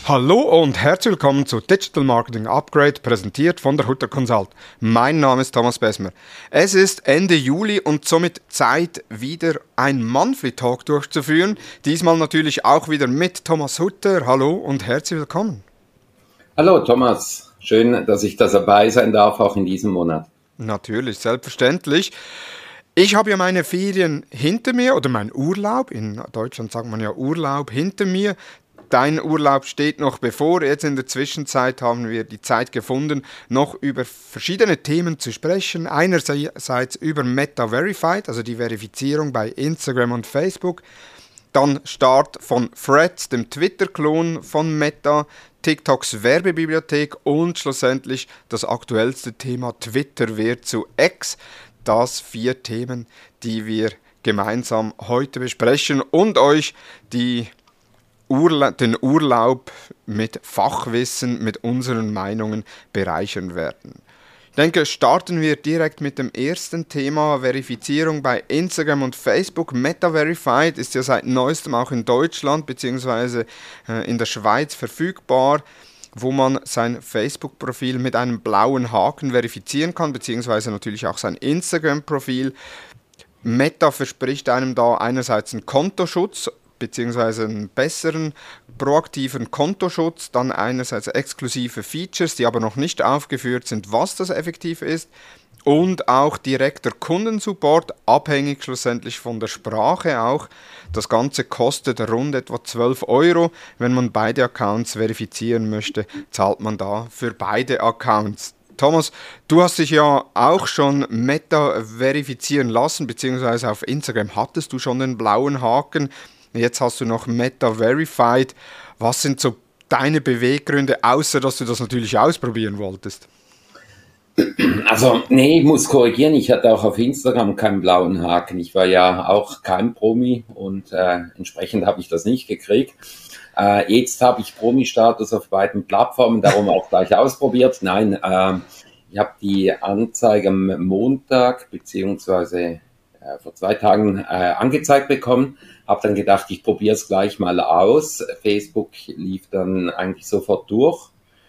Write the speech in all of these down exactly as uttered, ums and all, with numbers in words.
Hallo und herzlich willkommen zu Digital Marketing Upgrade, präsentiert von der Hutter Consult. Mein Name ist Thomas Besmer. Es ist Ende Juli und somit Zeit, wieder ein Monthly Talk durchzuführen. Diesmal natürlich auch wieder mit Thomas Hutter. Hallo und herzlich willkommen. Hallo Thomas, schön, dass ich da dabei sein darf, auch in diesem Monat. Natürlich, selbstverständlich. Ich habe ja meine Ferien hinter mir, oder meinen Urlaub, in Deutschland sagt man ja Urlaub, hinter mir. Dein Urlaub steht noch bevor. Jetzt in der Zwischenzeit haben wir die Zeit gefunden, noch über verschiedene Themen zu sprechen. Einerseits über Meta Verified, also die Verifizierung bei Instagram und Facebook. Dann Start von Threads, dem Twitter-Klon von Meta, TikToks Werbebibliothek und schlussendlich das aktuellste Thema Twitter wird zu X. Das vier Themen, die wir gemeinsam heute besprechen und euch die Urla- den Urlaub mit Fachwissen, mit unseren Meinungen bereichern werden. Ich denke, starten wir direkt mit dem ersten Thema, Verifizierung bei Instagram und Facebook. Meta Verified ist ja seit neuestem auch in Deutschland bzw. Äh, in der Schweiz verfügbar, wo man sein Facebook-Profil mit einem blauen Haken verifizieren kann, beziehungsweise natürlich auch sein Instagram-Profil. Meta verspricht einem da einerseits einen Kontoschutz, beziehungsweise einen besseren, proaktiven Kontoschutz, dann einerseits exklusive Features, die aber noch nicht aufgeführt sind, was das effektiv ist, und auch direkter Kundensupport, abhängig schlussendlich von der Sprache auch. Das Ganze kostet rund etwa zwölf Euro. Wenn man beide Accounts verifizieren möchte, zahlt man da für beide Accounts. Thomas, du hast dich ja auch schon Meta verifizieren lassen, beziehungsweise auf Instagram hattest du schon den blauen Haken. Jetzt hast du noch Meta Verified. Was sind so deine Beweggründe, außer dass du das natürlich ausprobieren wolltest? Also, nee, ich muss korrigieren, ich hatte auch auf Instagram keinen blauen Haken. Ich war ja auch kein Promi und äh, entsprechend habe ich das nicht gekriegt. Äh, jetzt habe ich Promi-Status auf beiden Plattformen, darum auch gleich ausprobiert. Nein, äh, ich habe die Anzeige am Montag beziehungsweise äh, vor zwei Tagen äh, angezeigt bekommen. Habe dann gedacht, ich probiere es gleich mal aus. Facebook lief dann eigentlich sofort durch.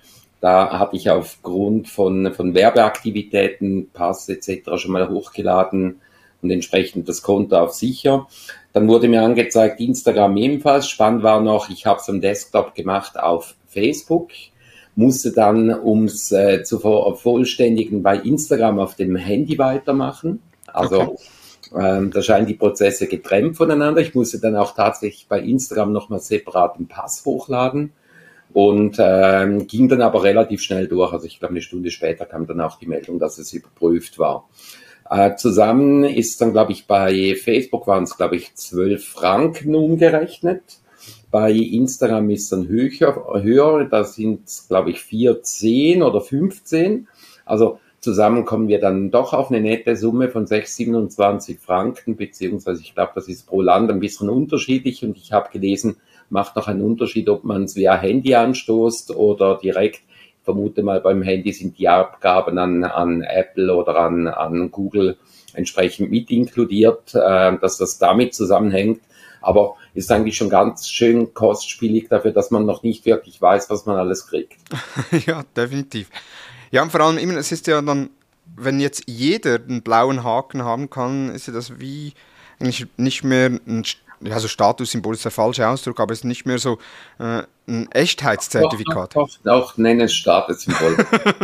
Da hatte ich aufgrund von, von Werbeaktivitäten, Pass et cetera schon mal hochgeladen und entsprechend das Konto auf sicher. Dann wurde mir angezeigt, Instagram ebenfalls. Spannend war noch, ich habe es am Desktop gemacht auf Facebook, musste dann, um es äh, zu vervollständigen, bei Instagram auf dem Handy weitermachen. Also okay. ähm, da scheinen die Prozesse getrennt voneinander. Ich musste dann auch tatsächlich bei Instagram nochmal separat einen Pass hochladen. Und ähm, ging dann aber relativ schnell durch. Also ich glaube, eine Stunde später kam dann auch die Meldung, dass es überprüft war. Äh, zusammen ist dann, glaube ich, bei Facebook waren es, glaube ich, zwölf Franken umgerechnet. Bei Instagram ist es dann höher, höher. Da sind es, glaube ich, vierzehn oder fünfzehn. Also zusammen kommen wir dann doch auf eine nette Summe von sechs Komma siebenundzwanzig Franken, beziehungsweise ich glaube, das ist pro Land ein bisschen unterschiedlich. Und ich habe gelesen, macht noch einen Unterschied, ob man es via Handy anstoßt oder direkt. Ich vermute mal, beim Handy sind die Abgaben an, an Apple oder an, an Google entsprechend mit inkludiert, äh, dass das damit zusammenhängt. Aber ist eigentlich schon ganz schön kostspielig dafür, dass man noch nicht wirklich weiß, was man alles kriegt. Ja, definitiv. Ja, und vor allem, immer, es ist ja dann, wenn jetzt jeder einen blauen Haken haben kann, ist ja das wie eigentlich nicht mehr ein also Statussymbol ist der falsche Ausdruck, aber es ist nicht mehr so äh, ein Echtheitszertifikat. Doch, doch, doch, doch nenne es Statussymbol.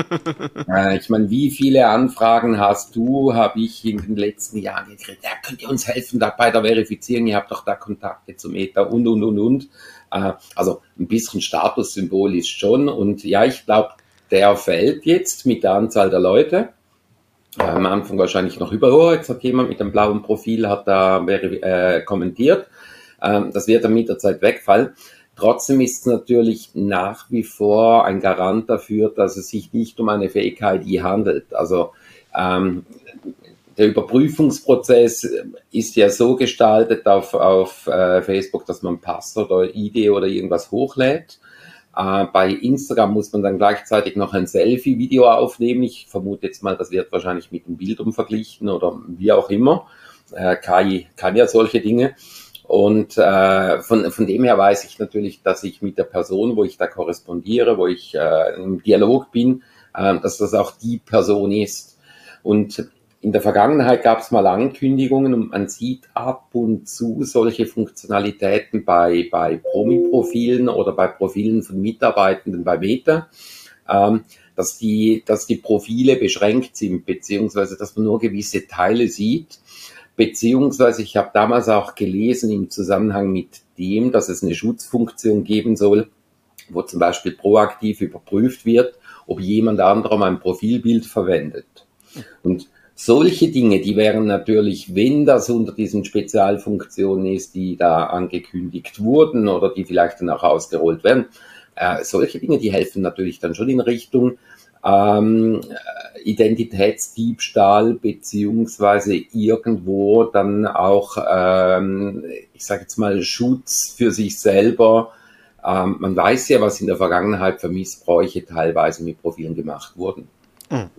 äh, ich meine, wie viele Anfragen hast du, habe ich in den letzten Jahren gekriegt? Ja, könnt ihr uns helfen da bei der Verifizierung? Ihr habt doch da Kontakte zu Meta und, und, und, und. Äh, also ein bisschen Statussymbol ist schon. Und ja, ich glaube, der fällt jetzt mit der Anzahl der Leute. Äh, am Anfang wahrscheinlich noch über, oh, jetzt hat jemand mit einem blauen Profil hat da äh, kommentiert. Ähm, das wird dann mit der Zeit wegfallen. Trotzdem ist es natürlich nach wie vor ein Garant dafür, dass es sich nicht um eine Fake-I D handelt. Also ähm, der Überprüfungsprozess ist ja so gestaltet auf, auf äh, Facebook, dass man Pass oder I D oder irgendwas hochlädt. Äh, bei Instagram muss man dann gleichzeitig noch ein Selfie-Video aufnehmen. Ich vermute jetzt mal, das wird wahrscheinlich mit dem Bildum verglichen oder wie auch immer. Äh, K I kann ja solche Dinge. Und äh, von, von dem her weiß ich natürlich, dass ich mit der Person, wo ich da korrespondiere, wo ich äh, im Dialog bin, äh, dass das auch die Person ist. Und in der Vergangenheit gab es mal Ankündigungen und man sieht ab und zu solche Funktionalitäten bei, bei Promi-Profilen oder bei Profilen von Mitarbeitenden bei Meta, ähm, dass die, dass die Profile beschränkt sind, beziehungsweise dass man nur gewisse Teile sieht, beziehungsweise ich habe damals auch gelesen im Zusammenhang mit dem, dass es eine Schutzfunktion geben soll, wo zum Beispiel proaktiv überprüft wird, ob jemand anderem ein Profilbild verwendet. Und solche Dinge, die wären natürlich, wenn das unter diesen Spezialfunktionen ist, die da angekündigt wurden oder die vielleicht dann auch ausgerollt werden, äh, solche Dinge, die helfen natürlich dann schon in Richtung ähm, Identitätsdiebstahl beziehungsweise irgendwo dann auch, ähm, ich sage jetzt mal, Schutz für sich selber. Ähm, man weiß ja, was in der Vergangenheit für Missbräuche teilweise mit Profilen gemacht wurden. Mhm.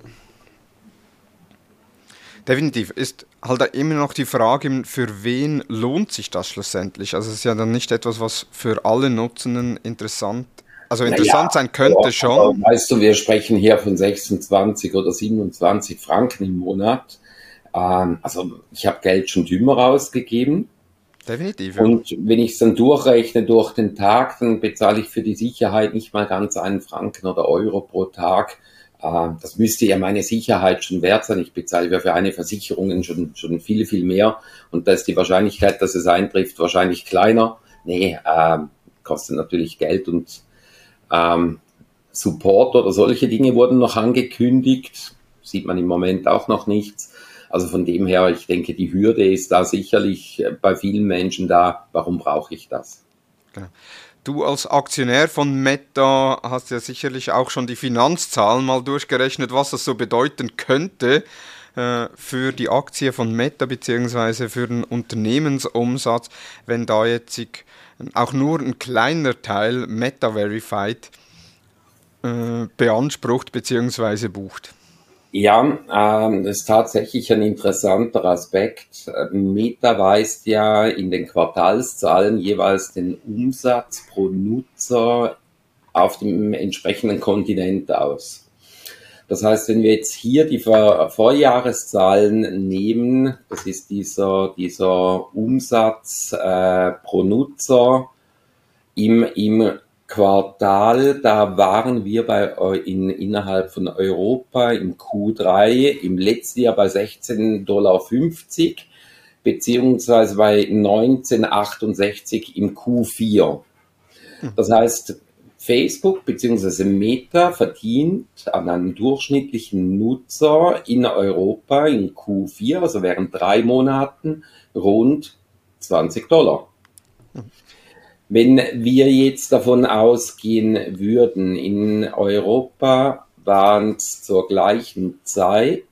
Definitiv. Ist halt immer noch die Frage, für wen lohnt sich das schlussendlich? Also es ist ja dann nicht etwas, was für alle Nutzenden interessant, also interessant naja, sein könnte aber, schon. Aber weißt du, wir sprechen hier von sechsundzwanzig oder siebenundzwanzig Franken im Monat. Ähm, also ich habe Geld schon dümmer ausgegeben. Definitiv. Ja. Und wenn ich es dann durchrechne durch den Tag, dann bezahle ich für die Sicherheit nicht mal ganz einen Franken oder Euro pro Tag. Das müsste ja meine Sicherheit schon wert sein. Ich bezahle für eine Versicherung schon, schon viel, viel mehr. Und da ist die Wahrscheinlichkeit, dass es eintrifft, wahrscheinlich kleiner. Nee, äh, kostet natürlich Geld und ähm, Support oder solche Dinge wurden noch angekündigt. Sieht man im Moment auch noch nichts. Also von dem her, ich denke, die Hürde ist da sicherlich bei vielen Menschen da. Warum brauche ich das? Genau. Du als Aktionär von Meta hast ja sicherlich auch schon die Finanzzahlen mal durchgerechnet, was das so bedeuten könnte äh, für die Aktie von Meta beziehungsweise für den Unternehmensumsatz, wenn da jetzt auch nur ein kleiner Teil Meta Verified äh, beansprucht beziehungsweise bucht. Ja, ähm, das ist tatsächlich ein interessanter Aspekt. Meta weist ja in den Quartalszahlen jeweils den Umsatz pro Nutzer auf dem entsprechenden Kontinent aus. Das heißt, wenn wir jetzt hier die Vor- Vorjahreszahlen nehmen, das ist dieser, dieser Umsatz äh, pro Nutzer im, im Quartal, da waren wir bei in, innerhalb von Europa im Q drei im letzten Jahr bei sechzehn Komma fünfzig Dollar beziehungsweise bei neunzehn Komma achtundsechzig im Q vier. Das heißt, Facebook beziehungsweise Meta verdient an einem durchschnittlichen Nutzer in Europa in Q vier, also während drei Monaten, rund zwanzig Dollar. Wenn wir jetzt davon ausgehen würden, in Europa waren es zur gleichen Zeit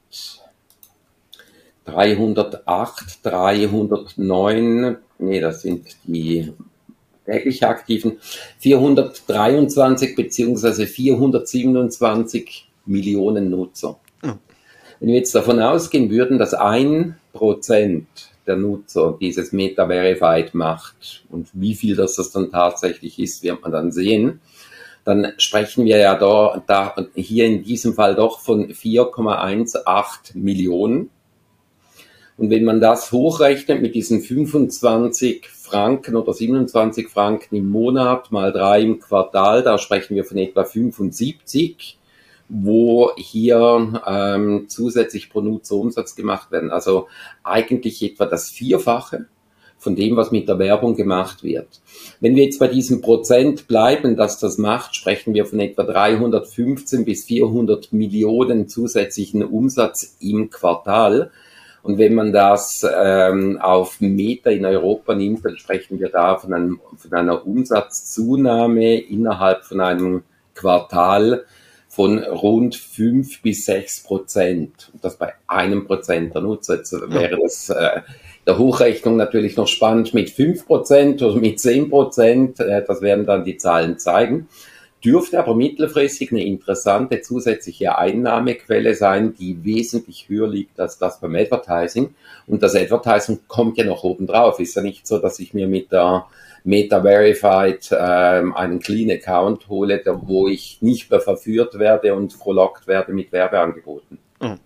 dreihundertacht, dreihundertneun, nee, das sind die täglich Aktiven, vierhundertdreiundzwanzig beziehungsweise vierhundertsiebenundzwanzig Millionen Nutzer. Mhm. Wenn wir jetzt davon ausgehen würden, dass ein Prozent der Nutzer dieses Meta Verified macht und wie viel das, das dann tatsächlich ist, wird man dann sehen, dann sprechen wir ja da, da hier in diesem Fall doch von vier Komma achtzehn Millionen. Und wenn man das hochrechnet mit diesen fünfundzwanzig Franken oder siebenundzwanzig Franken im Monat mal drei im Quartal, da sprechen wir von etwa fünfundsiebzig, wo hier ähm, zusätzlich pro Nutzer Umsatz gemacht werden. Also eigentlich etwa das Vierfache von dem, was mit der Werbung gemacht wird. Wenn wir jetzt bei diesem Prozent bleiben, dass das macht, sprechen wir von etwa dreihundertfünfzehn bis vierhundert Millionen zusätzlichen Umsatz im Quartal. Und wenn man das ähm, auf Meta in Europa nimmt, dann sprechen wir da von, einem, von einer Umsatzzunahme innerhalb von einem Quartal von rund fünf bis sechs Prozent. Und das bei einem Prozent der Nutzer. Jetzt wäre das äh, der Hochrechnung natürlich noch spannend mit fünf Prozent oder mit zehn Prozent. Äh, das werden dann die Zahlen zeigen. dürfte aber mittelfristig eine interessante zusätzliche Einnahmequelle sein, die wesentlich höher liegt als das beim Advertising. Und das Advertising kommt ja noch oben drauf. Ist ja nicht so, dass ich mir mit der Meta Verified ähm, einen Clean Account hole, wo ich nicht mehr verführt werde und frohlockt werde mit Werbeangeboten. Mhm.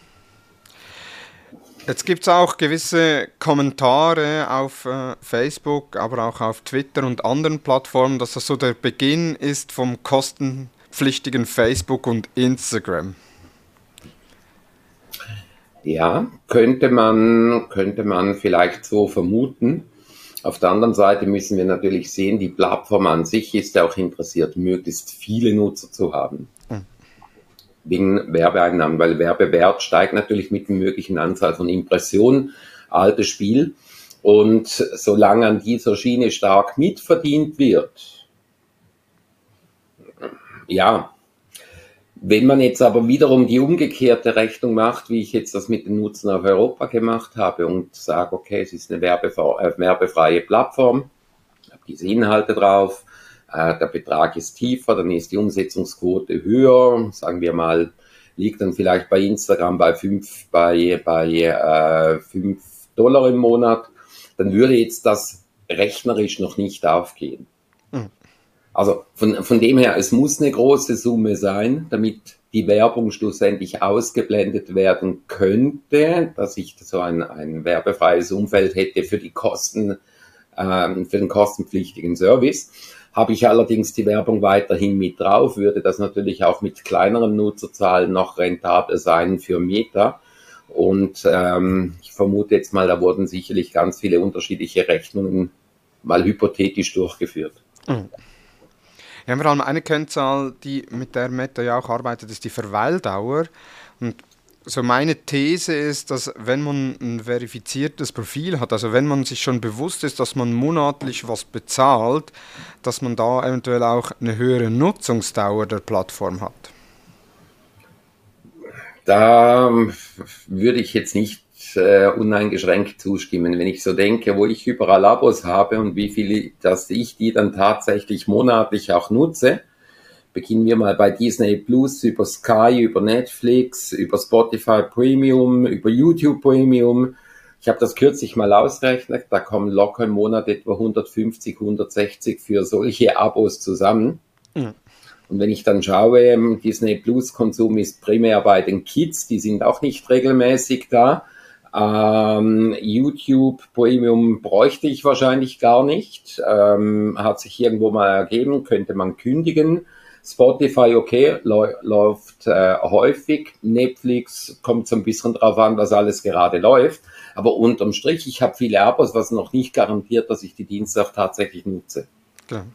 Jetzt gibt es auch gewisse Kommentare auf äh, Facebook, aber auch auf Twitter und anderen Plattformen, dass das so der Beginn ist vom kostenpflichtigen Facebook und Instagram. Ja, könnte man, könnte man vielleicht so vermuten. Auf der anderen Seite müssen wir natürlich sehen, die Plattform an sich ist ja auch interessiert, möglichst viele Nutzer zu haben. Mhm. Wegen Werbeeinnahmen, weil Werbewert steigt natürlich mit dem möglichen Anzahl von Impressionen, altes Spiel. Und solange an dieser Schiene stark mitverdient wird, ja, wenn man jetzt aber wiederum die umgekehrte Rechnung macht, wie ich jetzt das mit den Nutzern auf Europa gemacht habe und sage, okay, es ist eine werbefreie Plattform, ich habe diese Inhalte drauf, der Betrag ist tiefer, dann ist die Umsetzungsquote höher, sagen wir mal, liegt dann vielleicht bei Instagram bei fünf bei, bei, äh, fünf Dollar im Monat, dann würde jetzt das rechnerisch noch nicht aufgehen. Mhm. Also von, von dem her, es muss eine große Summe sein, damit die Werbung schlussendlich ausgeblendet werden könnte, dass ich so ein, ein werbefreies Umfeld hätte für die Kosten, ähm, für den kostenpflichtigen Service. Habe ich allerdings die Werbung weiterhin mit drauf, würde das natürlich auch mit kleineren Nutzerzahlen noch rentabel sein für Meta. Und ähm, ich vermute jetzt mal, da wurden sicherlich ganz viele unterschiedliche Rechnungen mal hypothetisch durchgeführt. Mhm. Ja, vor allem eine Kennzahl, die mit der Meta ja auch arbeitet, ist die Verweildauer. Und so meine These ist, dass wenn man ein verifiziertes Profil hat, also wenn man sich schon bewusst ist, dass man monatlich was bezahlt, dass man da eventuell auch eine höhere Nutzungsdauer der Plattform hat. Da würde ich jetzt nicht äh, uneingeschränkt zustimmen. Wenn ich so denke, wo ich überall Abos habe und wie viele, dass ich die dann tatsächlich monatlich auch nutze, beginnen wir mal bei Disney Plus, über Sky, über Netflix, über Spotify Premium, über YouTube Premium. Ich habe das kürzlich mal ausgerechnet, da kommen locker im Monat etwa hundertfünfzig, hundertsechzig für solche Abos zusammen. Mhm. Und wenn ich dann schaue, Disney Plus Konsum ist primär bei den Kids, die sind auch nicht regelmäßig da. Ähm, YouTube Premium bräuchte ich wahrscheinlich gar nicht, ähm, hat sich irgendwo mal ergeben, könnte man kündigen. Spotify, okay, läuft äh, häufig. Netflix kommt so ein bisschen drauf an, was alles gerade läuft. Aber unterm Strich, ich habe viele Abos, was noch nicht garantiert, dass ich die Dienste auch tatsächlich nutze. Klar.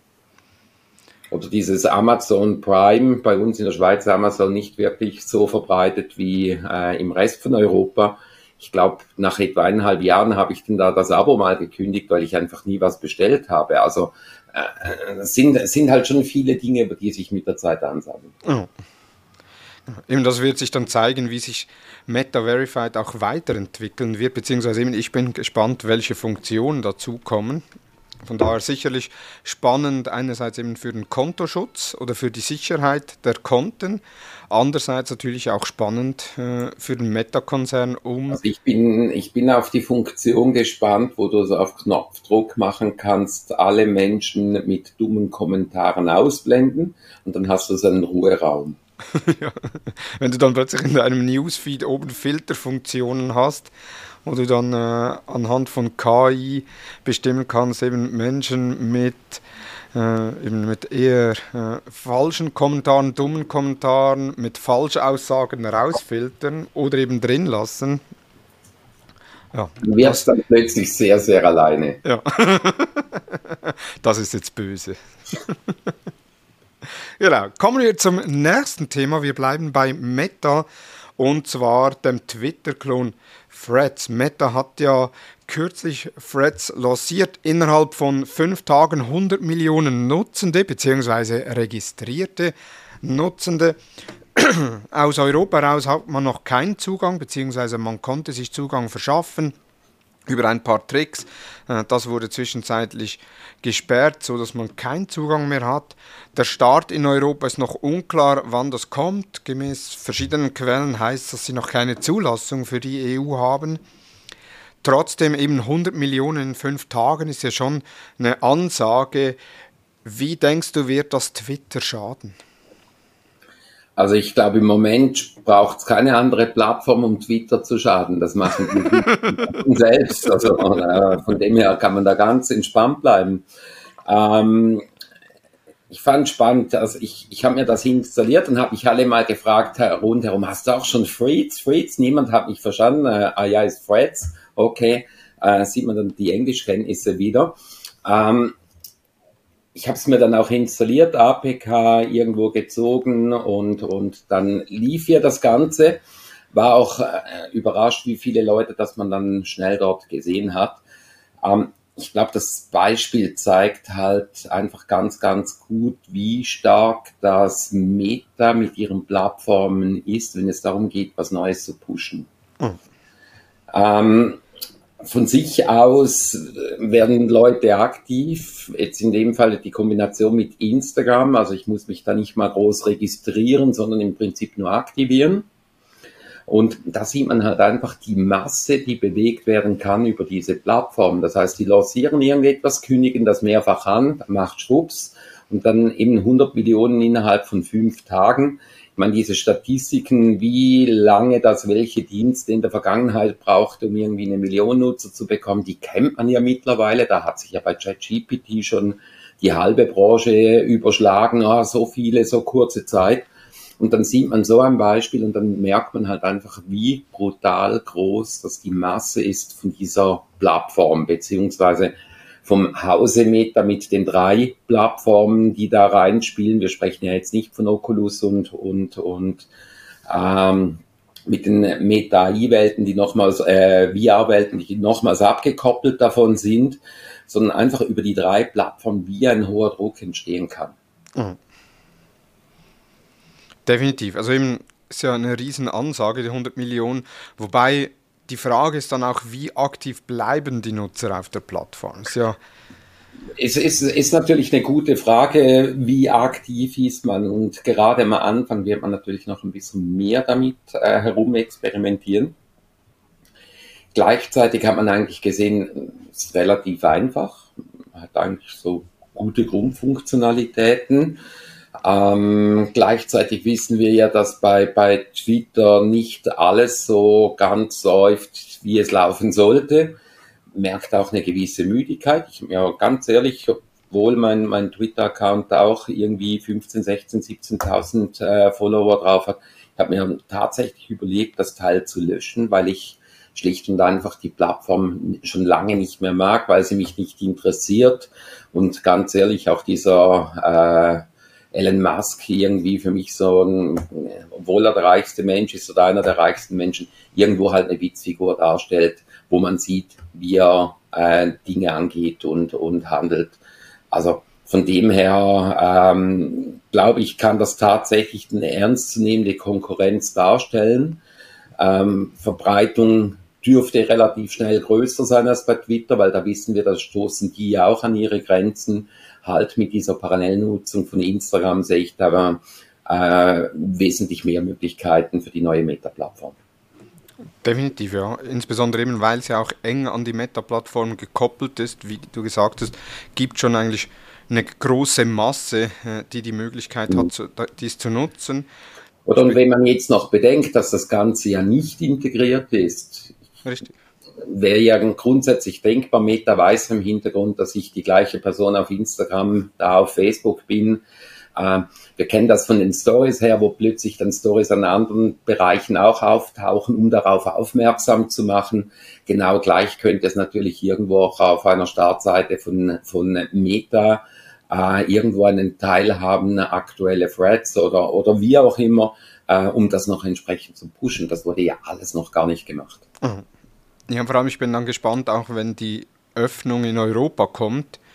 Oder dieses Amazon Prime, bei uns in der Schweiz Amazon nicht wirklich so verbreitet wie äh, im Rest von Europa. Ich glaube, nach etwa eineinhalb Jahren habe ich dann da das Abo mal gekündigt, weil ich einfach nie was bestellt habe. Also es äh, sind, sind halt schon viele Dinge, über die sich mit der Zeit ansammeln. Oh. Eben das wird sich dann zeigen, wie sich Meta Verified auch weiterentwickeln wird, beziehungsweise eben ich bin gespannt, welche Funktionen dazukommen. Von daher sicherlich spannend, einerseits eben für den Kontoschutz oder für die Sicherheit der Konten, andererseits natürlich auch spannend äh, für den Meta-Konzern, um... Also ich bin, ich bin auf die Funktion gespannt, wo du es auf Knopfdruck machen kannst, alle Menschen mit dummen Kommentaren ausblenden und dann hast du so einen Ruheraum. Ja. Wenn du dann plötzlich in deinem Newsfeed oben Filterfunktionen hast, wo du dann äh, anhand von K I bestimmen kannst, eben Menschen mit, äh, eben mit eher äh, falschen Kommentaren, dummen Kommentaren, mit Falschaussagen rausfiltern oder eben drin lassen. Ja, du wirst dann plötzlich sehr, sehr alleine. Ja, das ist jetzt böse. Genau, kommen wir zum nächsten Thema. Wir bleiben bei Meta und zwar dem Twitter-Klon Threads. Meta hat ja kürzlich Threads lanciert, innerhalb von fünf Tagen hundert Millionen Nutzende bzw. registrierte Nutzende. Aus Europa heraus hat man noch keinen Zugang, beziehungsweise man konnte sich Zugang verschaffen. über ein paar Tricks. Das wurde zwischenzeitlich gesperrt, sodass man keinen Zugang mehr hat. Der Start in Europa ist noch unklar, wann das kommt. Gemäß verschiedenen Quellen heißt es, dass sie noch keine Zulassung für die E U haben. Trotzdem eben hundert Millionen in fünf Tagen ist ja schon eine Ansage. Wie denkst du, wird das Twitter schaden? Also ich glaube, im Moment braucht es keine andere Plattform, um Twitter zu schaden. Das machen die selbst. Also äh, von dem her kann man da ganz entspannt bleiben. Ähm, ich fand spannend, also ich, ich habe mir das installiert und habe mich alle mal gefragt rundherum, hast du auch schon Threads? Threads? Niemand hat mich verstanden. Äh, ah ja, ist Threads. Okay, äh, sieht man dann die Englischkenntnisse wieder. Ähm, Ich habe es mir dann auch installiert, A P K irgendwo gezogen und, und dann lief ja das Ganze. War auch äh, überrascht, wie viele Leute, dass man dann schnell dort gesehen hat. Ähm, ich glaube, das Beispiel zeigt halt einfach ganz, ganz gut, wie stark das Meta mit ihren Plattformen ist, wenn es darum geht, was Neues zu pushen. Mhm. Ähm, Von sich aus werden Leute aktiv, jetzt in dem Fall die Kombination mit Instagram, also ich muss mich da nicht mal groß registrieren, sondern im Prinzip nur aktivieren. Und da sieht man halt einfach die Masse, die bewegt werden kann über diese Plattform. Das heißt, die lancieren irgendetwas, kündigen das mehrfach an, macht Schwupps und dann eben hundert Millionen innerhalb von fünf Tagen. Ich meine, diese Statistiken, wie lange das welche Dienste in der Vergangenheit brauchte, um irgendwie eine Million Nutzer zu bekommen, die kennt man ja mittlerweile. Da hat sich ja bei ChatGPT schon die halbe Branche überschlagen. Ah, so viele, so kurze Zeit. Und dann sieht man so ein Beispiel und dann merkt man halt einfach, wie brutal groß das die Masse ist von dieser Plattform, beziehungsweise vom Hause Meta mit den drei Plattformen, die da reinspielen. Wir sprechen ja jetzt nicht von Oculus und, und, und ähm, mit den Meta-A I-Welten, die nochmals, äh, V R-Welten, die nochmals abgekoppelt davon sind, sondern einfach über die drei Plattformen, wie ein hoher Druck entstehen kann. Mhm. Definitiv. Also eben ist ja eine riesen Ansage, die hundert Millionen, wobei die Frage ist dann auch, wie aktiv bleiben die Nutzer auf der Plattform? Ist ja Es ist, ist natürlich eine gute Frage, wie aktiv ist man, und gerade am Anfang wird man natürlich noch ein bisschen mehr damit äh, herumexperimentieren. Gleichzeitig hat man eigentlich gesehen, es ist relativ einfach, man hat eigentlich so gute Grundfunktionalitäten. Ähm, gleichzeitig wissen wir ja, dass bei, bei Twitter nicht alles so ganz läuft, wie es laufen sollte. Merkt auch eine gewisse Müdigkeit. Ich ja ganz ehrlich, obwohl mein, mein Twitter-Account auch irgendwie fünfzehn, sechzehn, siebzehntausend äh, Follower drauf hat, ich habe mir tatsächlich überlegt, das Teil zu löschen, weil ich schlicht und einfach die Plattform schon lange nicht mehr mag, weil sie mich nicht interessiert. Und ganz ehrlich, auch dieser äh, Elon Musk irgendwie für mich so ein, obwohl er der reichste Mensch ist oder einer der reichsten Menschen, irgendwo halt eine Witzfigur darstellt, wo man sieht, wie er äh, Dinge angeht und, und handelt. Also von dem her ähm, glaube ich, kann das tatsächlich eine ernstzunehmende Konkurrenz darstellen. Ähm, Verbreitung dürfte relativ schnell größer sein als bei Twitter, weil da wissen wir, das stoßen die ja auch an ihre Grenzen. Halt mit dieser Parallelnutzung von Instagram sehe ich da äh, wesentlich mehr Möglichkeiten für die neue Meta-Plattform. Definitiv, ja. Insbesondere eben, weil es ja auch eng an die Meta-Plattform gekoppelt ist, wie du gesagt hast, gibt schon eigentlich eine große Masse, die die Möglichkeit hat, dies zu nutzen. Oder und wenn man jetzt noch bedenkt, dass das Ganze ja nicht integriert ist, richtig, wäre ja grundsätzlich denkbar, Meta weiß im Hintergrund, dass ich die gleiche Person auf Instagram, da auf Facebook bin. Äh, wir kennen das von den Stories her, wo plötzlich dann Stories an anderen Bereichen auch auftauchen, um darauf aufmerksam zu machen. Genau gleich könnte es natürlich irgendwo auch auf einer Startseite von, von Meta äh, irgendwo einen Teil haben, aktuelle Threads oder, oder wie auch immer, äh, um das noch entsprechend zu pushen. Das wurde ja alles noch gar nicht gemacht. Mhm. Ja, vor allem, ich bin dann gespannt, auch wenn die Öffnung in Europa kommt,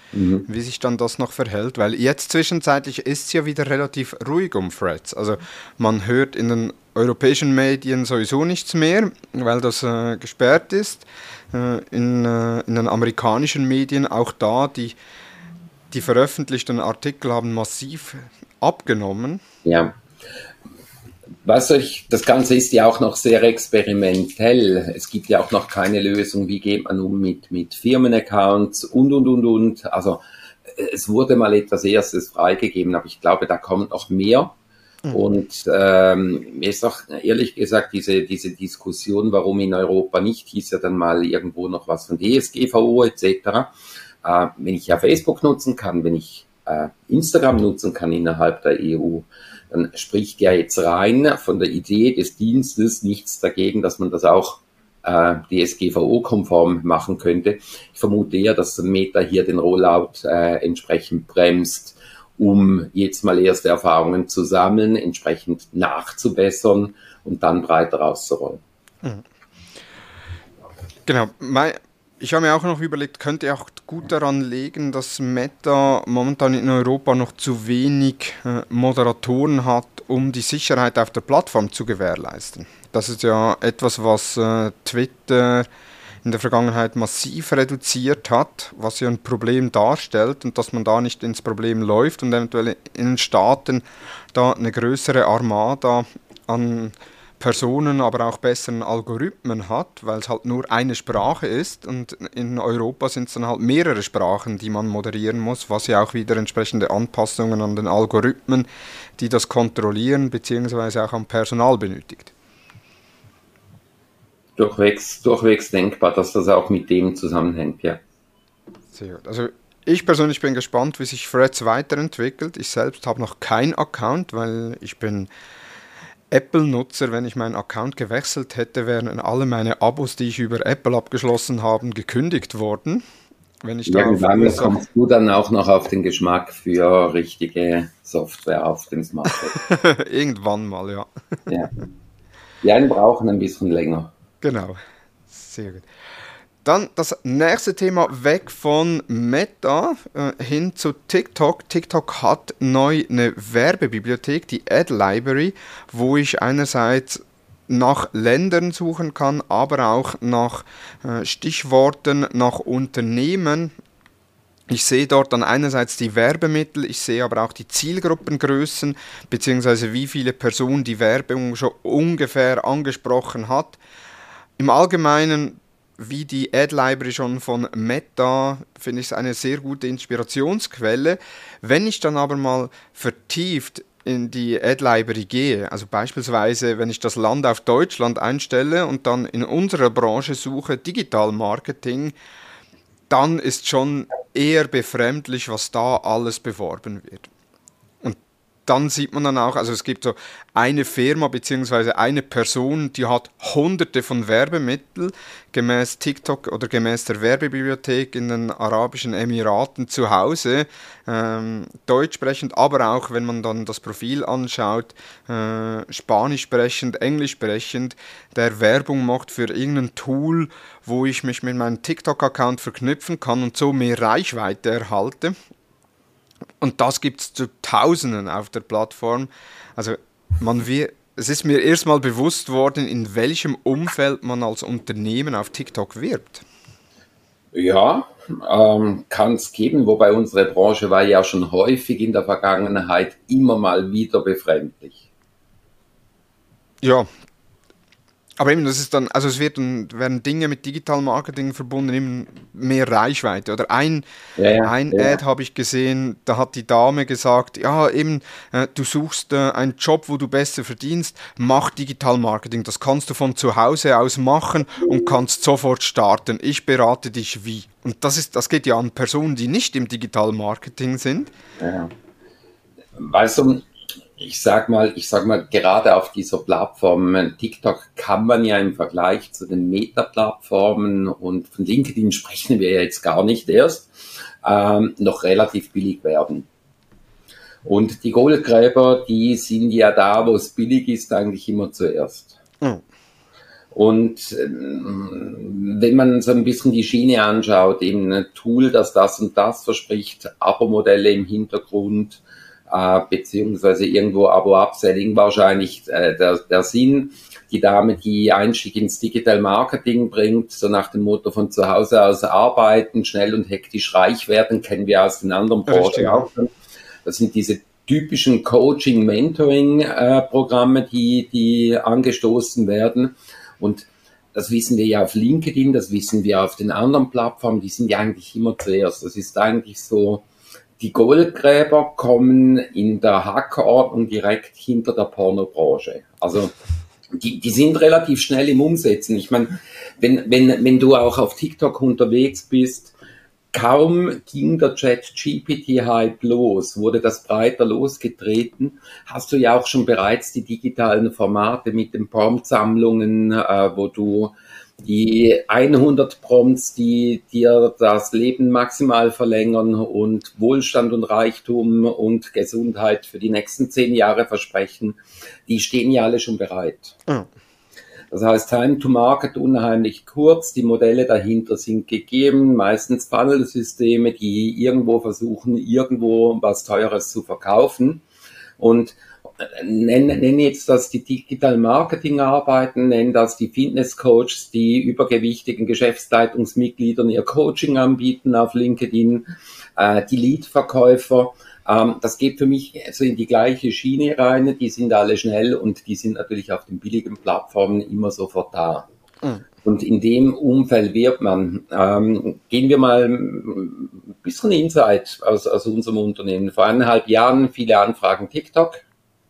mhm. wie sich dann das noch verhält, weil jetzt zwischenzeitlich ist es ja wieder relativ ruhig um Threads. Also man hört in den europäischen Medien sowieso nichts mehr, weil das äh, gesperrt ist. Äh, in, äh, in den amerikanischen Medien auch da, die, die veröffentlichten Artikel haben massiv abgenommen. Ja. Was euch, das Ganze ist ja auch noch sehr experimentell. Es gibt ja auch noch keine Lösung, wie geht man um mit, mit Firmenaccounts und, und, und, und. Also es wurde mal etwas Erstes freigegeben, aber ich glaube, da kommt noch mehr. Mhm. Und ähm, mir ist auch ehrlich gesagt, diese, diese Diskussion, warum in Europa nicht, hieß ja dann mal irgendwo noch was von D S G V O et cetera. Äh, wenn ich ja Facebook nutzen kann, wenn ich äh, Instagram nutzen kann innerhalb der E U, dann spricht ja jetzt rein von der Idee des Dienstes nichts dagegen, dass man das auch äh, D S G V O-konform machen könnte. Ich vermute eher, dass Meta hier den Rollout äh, entsprechend bremst, um jetzt mal erste Erfahrungen zu sammeln, entsprechend nachzubessern und dann breiter auszurollen. Genau. Ich habe mir auch noch überlegt, könnte auch gut daran liegen, dass Meta momentan in Europa noch zu wenig äh, Moderatoren hat, um die Sicherheit auf der Plattform zu gewährleisten. Das ist ja etwas, was äh, Twitter in der Vergangenheit massiv reduziert hat, was ja ein Problem darstellt und dass man da nicht ins Problem läuft und eventuell in den Staaten da eine größere Armada an Personen, aber auch besseren Algorithmen hat, weil es halt nur eine Sprache ist und in Europa sind es dann halt mehrere Sprachen, die man moderieren muss, was ja auch wieder entsprechende Anpassungen an den Algorithmen, die das kontrollieren, beziehungsweise auch am Personal benötigt. Durchwegs, durchwegs denkbar, dass das auch mit dem zusammenhängt, ja. Sehr gut. Also ich persönlich bin gespannt, wie sich Threads weiterentwickelt. Ich selbst habe noch keinen Account, weil ich bin Apple-Nutzer. Wenn ich meinen Account gewechselt hätte, wären alle meine Abos, die ich über Apple abgeschlossen habe, gekündigt worden. Wenn ich Irgendwann da kommst du dann auch noch auf den Geschmack für richtige Software auf dem Smartphone. Irgendwann mal, ja. Ja. Die einen brauchen ein bisschen länger. Genau, sehr gut. Dann das nächste Thema, weg von Meta äh, hin zu TikTok. TikTok hat neu eine Werbebibliothek, die Ad Library, wo ich einerseits nach Ländern suchen kann, aber auch nach äh, Stichworten, nach Unternehmen. Ich sehe dort dann einerseits die Werbemittel, ich sehe aber auch die Zielgruppengrößen, beziehungsweise wie viele Personen die Werbung schon ungefähr angesprochen hat. Im Allgemeinen, wie die Ad Library schon von Meta, finde ich es eine sehr gute Inspirationsquelle. Wenn ich dann aber mal vertieft in die Ad Library gehe, also beispielsweise, wenn ich das Land auf Deutschland einstelle und dann in unserer Branche suche Digital Marketing, dann ist schon eher befremdlich, was da alles beworben wird. Dann sieht man dann auch, also es gibt so eine Firma bzw. eine Person, die hat hunderte von Werbemitteln gemäß TikTok oder gemäß der Werbebibliothek in den Arabischen Emiraten zu Hause, ähm, deutsch sprechend, aber auch, wenn man dann das Profil anschaut, äh, spanisch sprechend, englisch sprechend, der Werbung macht für irgendein Tool, wo ich mich mit meinem TikTok-Account verknüpfen kann und so mehr Reichweite erhalte. Und das gibt es zu Tausenden auf der Plattform. Also man wird, es ist mir erstmal bewusst worden, in welchem Umfeld man als Unternehmen auf TikTok wirbt. Ja, ähm, kann es geben, wobei unsere Branche war ja schon häufig in der Vergangenheit immer mal wieder befremdlich. Ja, aber eben, das ist dann, also es wird dann, werden Dinge mit Digital Marketing verbunden, eben mehr Reichweite. Oder ein, ja, ja, ein ja. Ad habe ich gesehen, da hat die Dame gesagt, ja eben, äh, du suchst äh, einen Job, wo du besser verdienst, mach Digital Marketing. Das kannst du von zu Hause aus machen und kannst sofort starten. Ich berate dich wie. Und das ist, das geht ja an Personen, die nicht im Digital Marketing sind. Ja. Weißt du, Ich sag mal, ich sag mal, gerade auf dieser Plattform TikTok kann man ja im Vergleich zu den Meta-Plattformen und von LinkedIn sprechen wir ja jetzt gar nicht erst, ähm, noch relativ billig werden. Und die Goldgräber, die sind ja da, wo es billig ist, eigentlich immer zuerst. Mhm. Und ähm, wenn man so ein bisschen die Schiene anschaut, eben ein Tool, das das und das verspricht, Abo-Modelle im Hintergrund, äh, beziehungsweise irgendwo Abo-Upselling wahrscheinlich äh, der, der Sinn. Die Dame, die Einstieg ins Digital Marketing bringt, so nach dem Motto von zu Hause aus arbeiten, schnell und hektisch reich werden, kennen wir aus den anderen Branchen auch. Das sind diese typischen Coaching-Mentoring-Programme, die, die angestoßen werden. Und das wissen wir ja auf LinkedIn, das wissen wir auf den anderen Plattformen, die sind ja eigentlich immer zuerst. Das ist eigentlich so, die Goldgräber kommen in der Hackerordnung direkt hinter der Pornobranche. Also die, die sind relativ schnell im Umsetzen. Ich meine, wenn, wenn, wenn du auch auf TikTok unterwegs bist, kaum ging der Chat-G P T-Hype los, wurde das breiter losgetreten, hast du ja auch schon bereits die digitalen Formate mit den Prompt-Sammlungen, äh, wo du die hundert Prompts, die dir das Leben maximal verlängern und Wohlstand und Reichtum und Gesundheit für die nächsten zehn Jahre versprechen, die stehen ja alle schon bereit. Mhm. Das heißt, Time to Market unheimlich kurz, die Modelle dahinter sind gegeben, meistens Funnel-Systeme, die irgendwo versuchen, irgendwo was Teures zu verkaufen. Und nenne nenn jetzt das die Digital Marketing Arbeiten, nenne das die Fitness Coaches, die übergewichtigen Geschäftsleitungsmitgliedern ihr Coaching anbieten auf LinkedIn, äh, die Lead-Verkäufer. Ähm, das geht für mich so in die gleiche Schiene rein, die sind alle schnell und die sind natürlich auf den billigen Plattformen immer sofort da. Mhm. Und in dem Umfeld wird man. Ähm, gehen wir mal ein bisschen Insight aus, aus unserem Unternehmen. Vor eineinhalb Jahren viele Anfragen TikTok.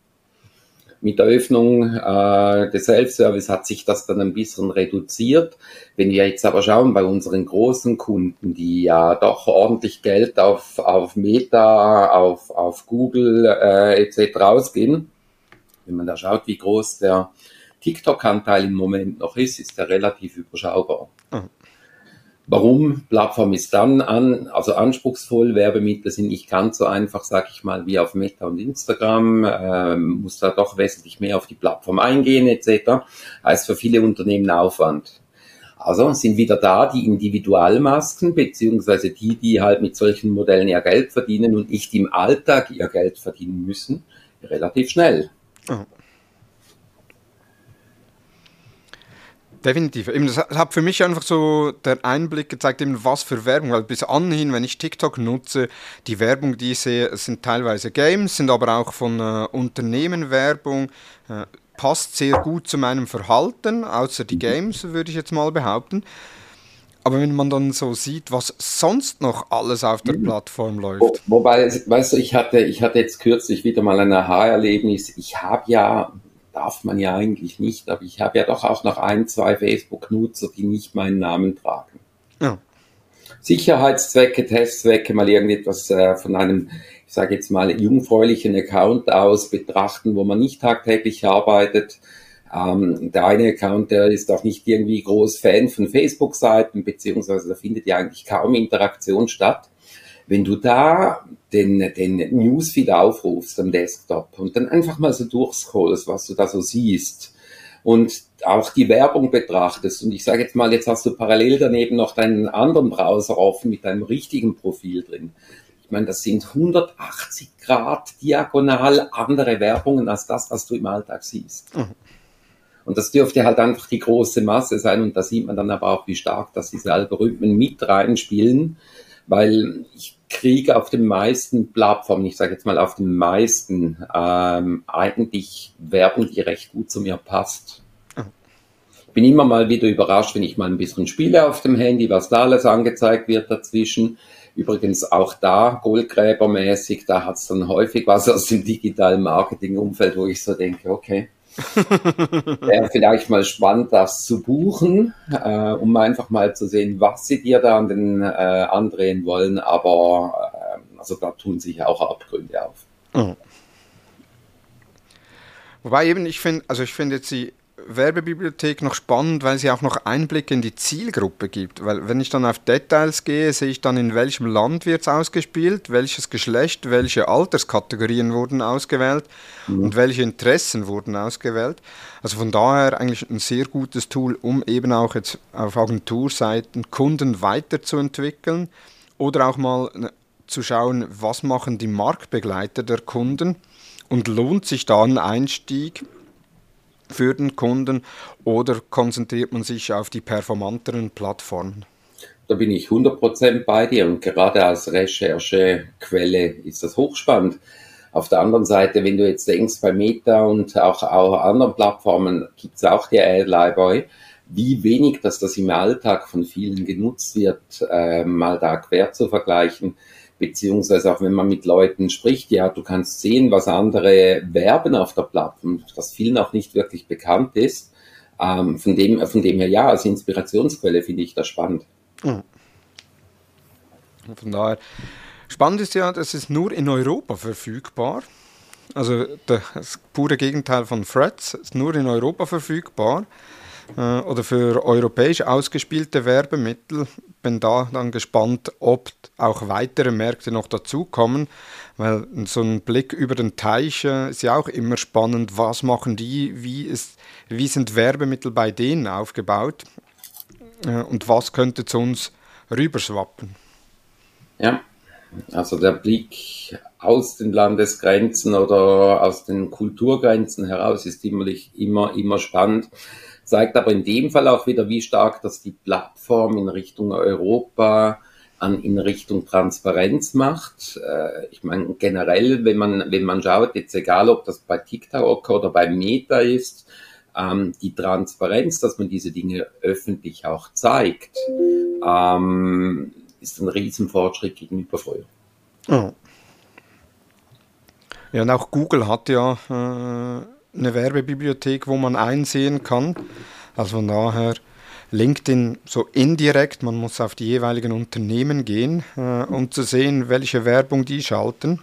Mit der Öffnung äh, des Self-Service hat sich das dann ein bisschen reduziert. Wenn wir jetzt aber schauen bei unseren großen Kunden, die ja doch ordentlich Geld auf, auf Meta, auf, auf Google äh, et cetera ausgeben, wenn man da schaut, wie groß der TikTok-Anteil im Moment noch ist, ist der relativ überschaubar. Mhm. Warum? Plattform ist dann an, also anspruchsvoll, Werbemittel sind nicht ganz so einfach, sag ich mal, wie auf Meta und Instagram, ähm, muss da doch wesentlich mehr auf die Plattform eingehen et cetera. Heißt für viele Unternehmen Aufwand. Also sind wieder da die Individualmasken, beziehungsweise die, die halt mit solchen Modellen ihr Geld verdienen und nicht im Alltag ihr Geld verdienen müssen, relativ schnell. Oh. Definitiv. Eben, das hat für mich einfach so der Einblick gezeigt, eben was für Werbung, weil bis anhin, wenn ich TikTok nutze, die Werbung, die ich sehe, sind teilweise Games, sind aber auch von äh, Unternehmen Werbung, äh, passt sehr gut zu meinem Verhalten, außer die Games, würde ich jetzt mal behaupten. Aber wenn man dann so sieht, was sonst noch alles auf der Plattform läuft. Wo, wobei, weißt du, ich hatte, ich hatte jetzt kürzlich wieder mal ein Aha-Erlebnis. Ich habe ja... darf man ja eigentlich nicht, aber ich habe ja doch auch noch ein, zwei Facebook-Nutzer, die nicht meinen Namen tragen. Ja. Sicherheitszwecke, Testzwecke, mal irgendetwas äh, von einem, ich sage jetzt mal, jungfräulichen Account aus betrachten, wo man nicht tagtäglich arbeitet. Ähm, der eine Account, der ist auch nicht irgendwie groß Fan von Facebook-Seiten, beziehungsweise da findet ja eigentlich kaum Interaktion statt. Wenn du da den, den Newsfeed aufrufst am Desktop und dann einfach mal so durchscrollst, was du da so siehst und auch die Werbung betrachtest und ich sage jetzt mal, jetzt hast du parallel daneben noch deinen anderen Browser offen mit deinem richtigen Profil drin. Ich meine, das sind hundertachtzig Grad diagonal andere Werbungen als das, was du im Alltag siehst. Mhm. Und das dürfte halt einfach die große Masse sein und da sieht man dann aber auch, wie stark, dass diese Algorithmen mit reinspielen, weil ich kriege auf den meisten Plattformen, ich sage jetzt mal auf den meisten, ähm, eigentlich Werbung, die recht gut zu mir passt. Ich bin immer mal wieder überrascht, wenn ich mal ein bisschen spiele auf dem Handy, was da alles angezeigt wird dazwischen. Übrigens auch da, Goldgräbermäßig, da hat es dann häufig was aus dem digitalen Marketing-Umfeld, wo ich so denke, okay, wäre vielleicht mal spannend, das zu buchen, äh, um einfach mal zu sehen, was sie dir da an den äh, andrehen wollen, aber äh, also da tun sich auch Abgründe auf. Mhm. Wobei eben, ich finde, also ich finde jetzt die Werbebibliothek noch spannend, weil sie auch noch Einblicke in die Zielgruppe gibt. Weil wenn ich dann auf Details gehe, sehe ich dann, in welchem Land wird es ausgespielt, welches Geschlecht, welche Alterskategorien wurden ausgewählt mhm. und welche Interessen wurden ausgewählt. Also von daher eigentlich ein sehr gutes Tool, um eben auch jetzt auf Agenturseiten Kunden weiterzuentwickeln oder auch mal zu schauen, was machen die Marktbegleiter der Kunden und lohnt sich da ein Einstieg für den Kunden oder konzentriert man sich auf die performanteren Plattformen? Da bin ich hundert Prozent bei dir und gerade als Recherchequelle ist das hochspannend. Auf der anderen Seite, wenn du jetzt denkst, bei Meta und auch, auch anderen Plattformen gibt es auch die Ad-Library, wie wenig, dass das im Alltag von vielen genutzt wird, äh, mal da quer zu vergleichen, beziehungsweise auch wenn man mit Leuten spricht, ja, du kannst sehen, was andere werben auf der Plattform, das vielen auch nicht wirklich bekannt ist. Ähm, von dem, von dem her, ja, als Inspirationsquelle finde ich das spannend. Mhm. Von daher, spannend ist ja, das ist nur in Europa verfügbar. Also das pure Gegenteil von Threads, ist nur in Europa verfügbar. Oder für europäisch ausgespielte Werbemittel. Bin da dann gespannt, ob auch weitere Märkte noch dazukommen, weil so ein Blick über den Teich äh, ist ja auch immer spannend. Was machen die? Wie, ist, wie sind Werbemittel bei denen aufgebaut? Äh, und was könnte zu uns rüberschwappen? Ja, also der Blick aus den Landesgrenzen oder aus den Kulturgrenzen heraus ist immer, immer, immer spannend. Zeigt aber in dem Fall auch wieder, wie stark das die Plattform in Richtung Europa, an, in Richtung Transparenz macht. Äh, ich meine, generell, wenn man, wenn man schaut, jetzt egal, ob das bei TikTok oder bei Meta ist, ähm, die Transparenz, dass man diese Dinge öffentlich auch zeigt, ähm, ist ein Riesenfortschritt gegenüber früher. Oh. Ja, und auch Google hat ja äh eine Werbebibliothek, wo man einsehen kann. Also von daher LinkedIn so indirekt, man muss auf die jeweiligen Unternehmen gehen, äh, um zu sehen, welche Werbung die schalten.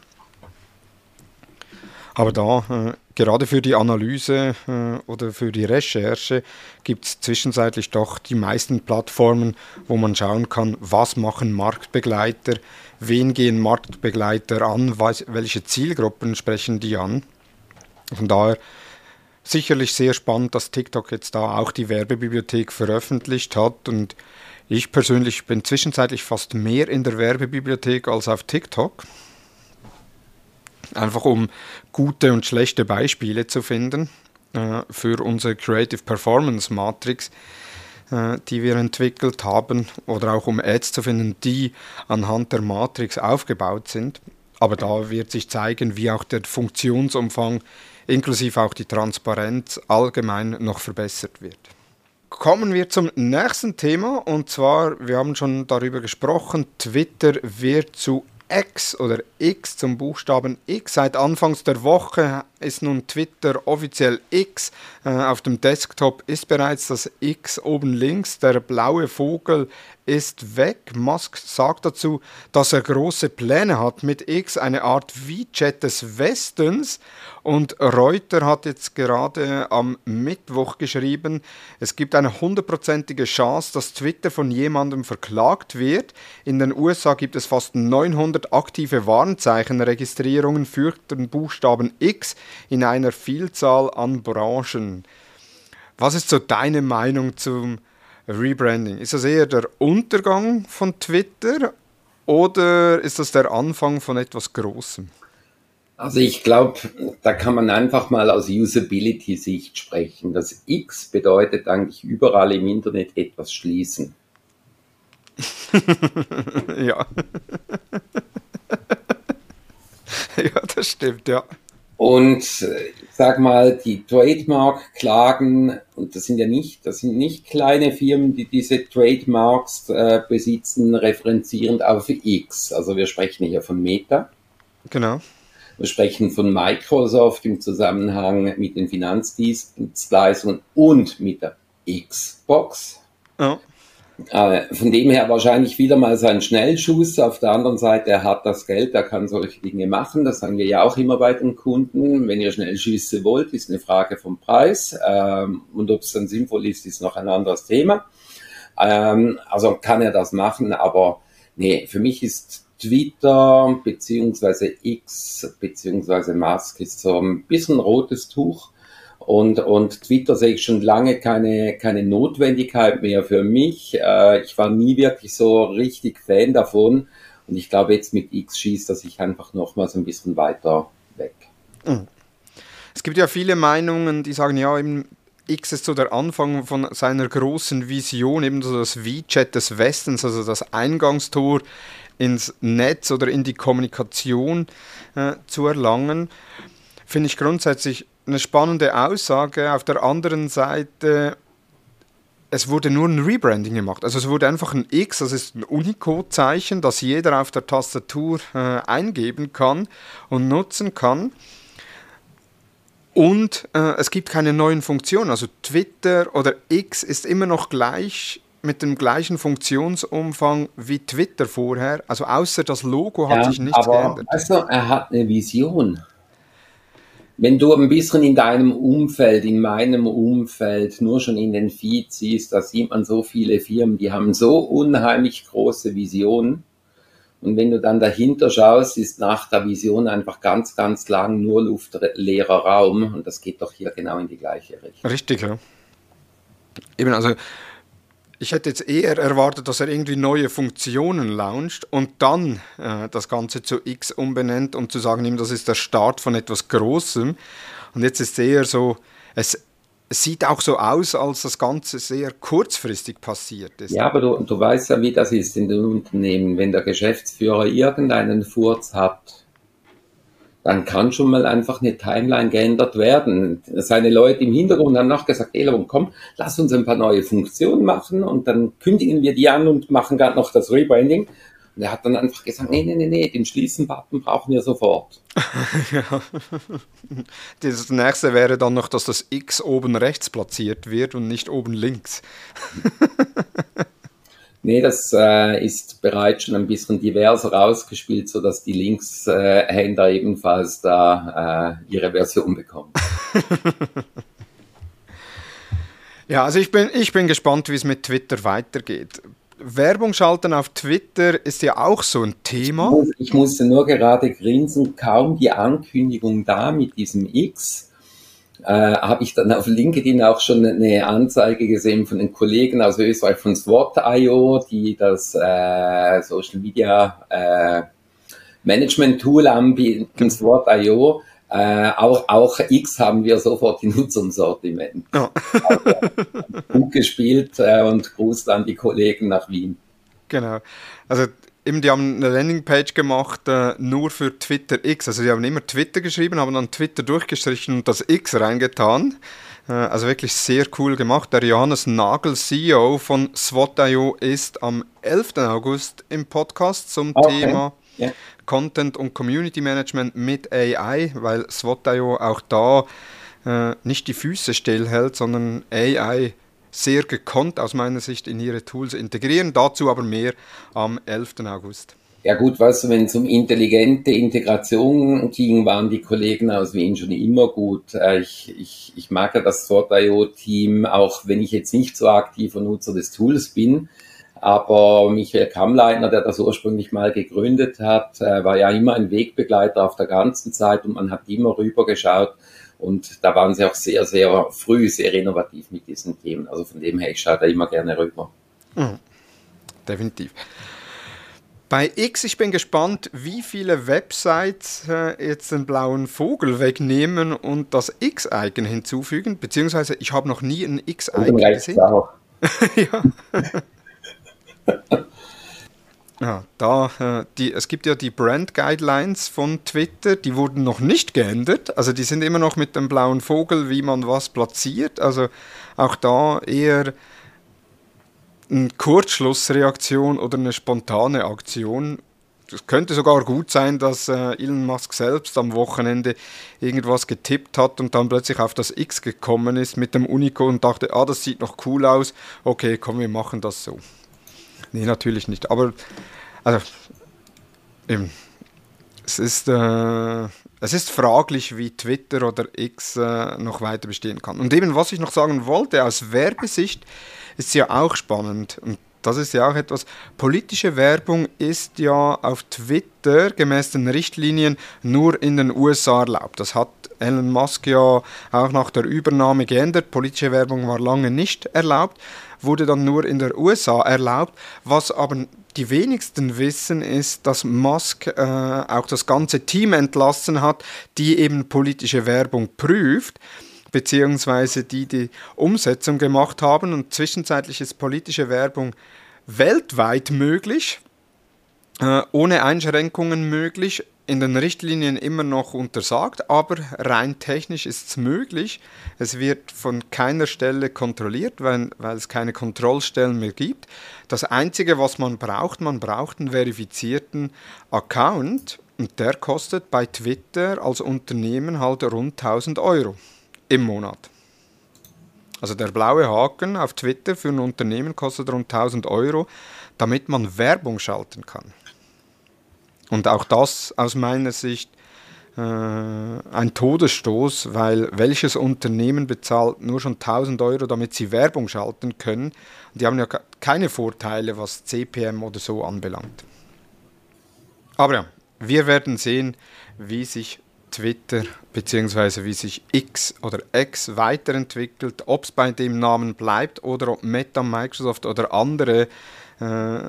Aber da, äh, gerade für die Analyse äh, oder für die Recherche, gibt es zwischenzeitlich doch die meisten Plattformen, wo man schauen kann, was machen Marktbegleiter, wen gehen Marktbegleiter an, was, welche Zielgruppen sprechen die an. Von daher sicherlich sehr spannend, dass TikTok jetzt da auch die Werbebibliothek veröffentlicht hat und ich persönlich bin zwischenzeitlich fast mehr in der Werbebibliothek als auf TikTok. Einfach um gute und schlechte Beispiele zu finden äh, für unsere Creative Performance Matrix, äh, die wir entwickelt haben oder auch um Ads zu finden, die anhand der Matrix aufgebaut sind. Aber da wird sich zeigen, wie auch der Funktionsumfang inklusive auch die Transparenz allgemein noch verbessert wird. Kommen wir zum nächsten Thema und zwar, wir haben schon darüber gesprochen, Twitter wird zu X oder X zum Buchstaben X. Seit Anfangs der Woche ist nun Twitter offiziell X. Äh, auf dem Desktop ist bereits das X oben links. Der blaue Vogel ist weg. Musk sagt dazu, dass er große Pläne hat mit X, eine Art WeChat des Westens. Und Reuters hat jetzt gerade am Mittwoch geschrieben, es gibt eine hundertprozentige Chance, dass Twitter von jemandem verklagt wird. In den U S A gibt es fast neunhundert aktive Warnzeichenregistrierungen für den Buchstaben X in einer Vielzahl an Branchen. Was ist so deine Meinung zum Rebranding? Ist das eher der Untergang von Twitter oder ist das der Anfang von etwas Großem? Also ich glaube, da kann man einfach mal aus Usability-Sicht sprechen. Das X bedeutet eigentlich überall im Internet etwas schließen. Ja. Ja, das stimmt, ja. Und ich sag mal, die Trademark-Klagen, und das sind ja nicht, das sind nicht kleine Firmen, die diese Trademarks äh, besitzen, referenzierend auf X. Also wir sprechen hier von Meta. Genau. Wir sprechen von Microsoft im Zusammenhang mit den Finanzdienstleistungen und mit der Xbox. Ja. Äh, von dem her wahrscheinlich wieder mal sein Schnellschuss. Auf der anderen Seite, er hat das Geld, er kann solche Dinge machen. Das sagen wir ja auch immer bei den Kunden. Wenn ihr Schnellschüsse wollt, ist eine Frage vom Preis. Ähm, und ob es dann sinnvoll ist, ist noch ein anderes Thema. Ähm, also kann er das machen, aber nee, für mich ist Twitter beziehungsweise X beziehungsweise Musk ist so ein bisschen rotes Tuch. Und, und Twitter sehe ich schon lange keine, keine Notwendigkeit mehr für mich. Äh, ich war nie wirklich so richtig Fan davon. Und ich glaube, jetzt mit X schießt er sich einfach nochmals ein bisschen weiter weg. Es gibt ja viele Meinungen, die sagen, ja, eben X ist so der Anfang von seiner großen Vision, eben so das WeChat des Westens, also das Eingangstor ins Netz oder in die Kommunikation äh, zu erlangen. Finde ich grundsätzlich eine spannende Aussage. Auf der anderen Seite, es wurde nur ein Rebranding gemacht. Also es wurde einfach ein X, das ist ein Unicode-Zeichen, das jeder auf der Tastatur äh, eingeben kann und nutzen kann. Und äh, es gibt keine neuen Funktionen. Also Twitter oder X ist immer noch gleich mit dem gleichen Funktionsumfang wie Twitter vorher. Also außer das Logo hat Ja, sich nichts aber geändert. also, er hat eine Vision. Wenn du ein bisschen in deinem Umfeld, in meinem Umfeld, nur schon in den Feed siehst, da sieht man so viele Firmen, die haben so unheimlich große Visionen. Und wenn du dann dahinter schaust, ist nach der Vision einfach ganz, ganz lang nur luftleerer Raum. Und das geht doch hier genau in die gleiche Richtung. Richtig, ja. Eben, also ich hätte jetzt eher erwartet, dass er irgendwie neue Funktionen launcht und dann äh, das Ganze zu X umbenennt, um zu sagen, ihm, das ist der Start von etwas Großem. Und jetzt ist es eher so, es, es sieht auch so aus, als das Ganze sehr kurzfristig passiert ist. Ja, aber du, du weißt ja, wie das ist in den Unternehmen. Wenn der Geschäftsführer irgendeinen Furz hat, dann kann schon mal einfach eine Timeline geändert werden. Seine Leute im Hintergrund haben noch gesagt, Elon, komm, lass uns ein paar neue Funktionen machen und dann kündigen wir die an und machen gerade noch das Rebranding. Und er hat dann einfach gesagt, nee, nee, nee, nee, den Schließen-Button brauchen wir sofort. Ja. Das nächste wäre dann noch, dass das X oben rechts platziert wird und nicht oben links. Nee, das äh, ist bereits schon ein bisschen diverser ausgespielt, sodass die Linkshänder äh, ebenfalls da äh, ihre Version bekommen. Ja, also ich bin, ich bin gespannt, wie es mit Twitter weitergeht. Werbung schalten auf Twitter ist ja auch so ein Thema. Ich, muss, ich musste nur gerade grinsen, kaum die Ankündigung da mit diesem X. Äh, habe ich dann auf LinkedIn auch schon eine Anzeige gesehen von den Kollegen aus Österreich von SWOT Punkt I O, die das äh, Social Media äh, Management Tool anbieten, SWOT Punkt I O. Äh, auch, auch X haben wir sofort in unserem Sortiment. Ja. Also, gut gespielt äh, und Gruß an die Kollegen nach Wien. Genau. Also eben, die haben eine Landingpage gemacht, äh, nur für Twitter X. Also die haben immer Twitter geschrieben, haben dann Twitter durchgestrichen und das X reingetan. Äh, also wirklich sehr cool gemacht. Der Johannes Nagel, C E O von SWOT Punkt I O, ist am elften August im Podcast zum okay. Thema yeah. Content und Community Management mit A I, weil SWOT Punkt I O auch da äh, nicht die Füße stillhält, sondern A I sehr gekonnt aus meiner Sicht in ihre Tools integrieren. Dazu aber mehr am elften August. Ja gut, weißt du, wenn es um intelligente Integration ging, waren die Kollegen aus Wien schon immer gut. Ich, ich, ich mag ja das SWOT Punkt I O-Team, auch wenn ich jetzt nicht so aktiver Nutzer des Tools bin. Aber Michael Kammleitner, der das ursprünglich mal gegründet hat, war ja immer ein Wegbegleiter auf der ganzen Zeit und man hat immer rübergeschaut. Und da waren sie auch sehr, sehr früh, sehr innovativ mit diesen Themen. Also von dem her, ich schaue da immer gerne rüber. Mhm. Definitiv. Bei X, ich bin gespannt, wie viele Websites äh, jetzt den blauen Vogel wegnehmen und das X-Icon hinzufügen. Beziehungsweise, ich habe noch nie ein X-Icon gesehen. Auch. Ja. Ja, da, äh, die, es gibt ja die Brand Guidelines von Twitter, die wurden noch nicht geändert, also die sind immer noch mit dem blauen Vogel, wie man was platziert, also auch da eher eine Kurzschlussreaktion oder eine spontane Aktion. Es könnte sogar gut sein, dass äh, Elon Musk selbst am Wochenende irgendwas getippt hat und dann plötzlich auf das X gekommen ist mit dem Unicode und dachte, ah, das sieht noch cool aus, okay, komm, wir machen das so. Nee, natürlich nicht. Aber also, eben, es ist, äh, es ist fraglich, wie Twitter oder X äh, noch weiter bestehen kann. Und eben, was ich noch sagen wollte, aus Werbesicht ist ja auch spannend. Und das ist ja auch etwas, politische Werbung ist ja auf Twitter gemäß den Richtlinien nur in den U S A erlaubt. Das hat Elon Musk ja auch nach der Übernahme geändert. Politische Werbung war lange nicht erlaubt, wurde dann nur in der U S A erlaubt. Was aber die wenigsten wissen, ist, dass Musk äh, auch das ganze Team entlassen hat, die eben politische Werbung prüft, beziehungsweise die die Umsetzung gemacht haben. Und zwischenzeitlich ist politische Werbung weltweit möglich, äh, ohne Einschränkungen möglich, in den Richtlinien immer noch untersagt, aber rein technisch ist es möglich. Es wird von keiner Stelle kontrolliert, weil, weil es keine Kontrollstellen mehr gibt. Das Einzige, was man braucht, man braucht einen verifizierten Account und der kostet bei Twitter als Unternehmen halt rund tausend Euro im Monat. Also der blaue Haken auf Twitter für ein Unternehmen kostet rund tausend Euro, damit man Werbung schalten kann. Und auch das aus meiner Sicht äh, ein Todesstoß, weil welches Unternehmen bezahlt nur schon tausend Euro, damit sie Werbung schalten können? Und die haben ja keine Vorteile, was C P M oder so anbelangt. Aber ja, wir werden sehen, wie sich Twitter bzw. wie sich X oder X weiterentwickelt, ob es bei dem Namen bleibt oder ob Meta, Microsoft oder andere Äh,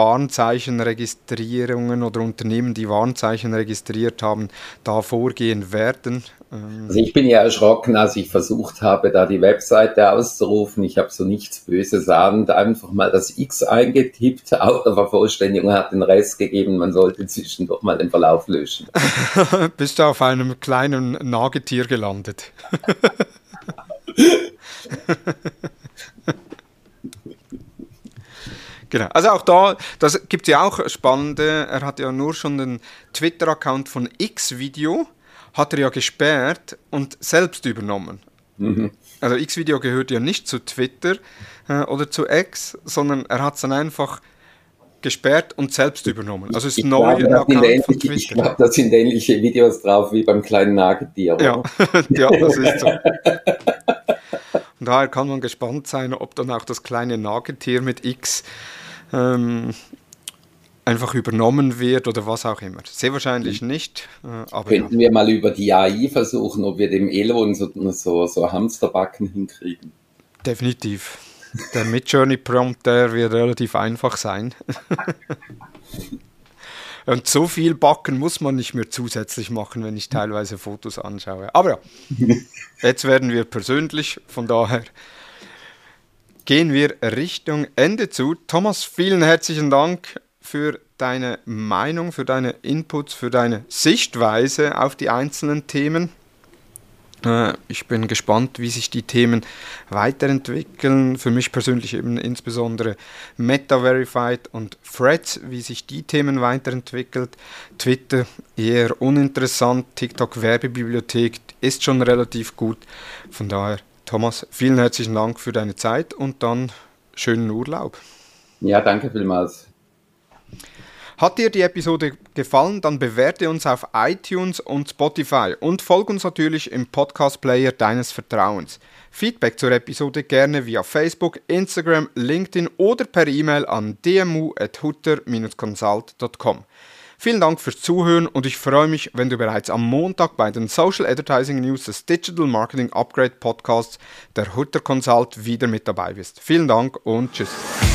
Warnzeichenregistrierungen oder Unternehmen, die Warnzeichen registriert haben, da vorgehen werden. Ähm also ich bin ja erschrocken, als ich versucht habe, da die Webseite auszurufen. Ich habe so nichts Böses ahnend einfach mal das X eingetippt, auch der Vervollständigung hat den Rest gegeben, man sollte zwischendurch mal den Verlauf löschen. Bist du auf einem kleinen Nagetier gelandet? Genau. Also auch da, das gibt es ja auch spannende, er hat ja nur schon den Twitter-Account von X-Video, hat er ja gesperrt und selbst übernommen. Mhm. Also X-Video gehört ja nicht zu Twitter äh, oder zu X, sondern er hat es dann einfach gesperrt und selbst übernommen. Also es ist neu ein Account von Twitter. Ich glaube, da sind ähnliche Videos drauf wie beim kleinen Nagetier. Ja. Ja, das ist so. Und daher kann man gespannt sein, ob dann auch das kleine Nagetier mit X ähm, einfach übernommen wird oder was auch immer. Sehr wahrscheinlich nicht. Äh, aber Könnten ja. wir mal über die A I versuchen, ob wir dem Elon so, so, so Hamsterbacken hinkriegen? Definitiv. Der Midjourney-Prompt, der wird relativ einfach sein. Und so viel Backen muss man nicht mehr zusätzlich machen, wenn ich teilweise Fotos anschaue. Aber ja, jetzt werden wir persönlich, von daher gehen wir Richtung Ende zu. Thomas, vielen herzlichen Dank für deine Meinung, für deine Inputs, für deine Sichtweise auf die einzelnen Themen. Ich bin gespannt, wie sich die Themen weiterentwickeln. Für mich persönlich eben insbesondere Meta-Verified und Threads, wie sich die Themen weiterentwickelt. Twitter eher uninteressant, TikTok-Werbebibliothek ist schon relativ gut. Von daher, Thomas, vielen herzlichen Dank für deine Zeit und dann schönen Urlaub. Ja, danke vielmals. Hat dir die Episode gefallen, dann bewerte uns auf iTunes und Spotify und folge uns natürlich im Podcast-Player deines Vertrauens. Feedback zur Episode gerne via Facebook, Instagram, LinkedIn oder per E-Mail an d m u at hutter dash consult dot com. Vielen Dank fürs Zuhören und ich freue mich, wenn du bereits am Montag bei den Social Advertising News des Digital Marketing Upgrade Podcasts der Hutter Consult wieder mit dabei bist. Vielen Dank und tschüss.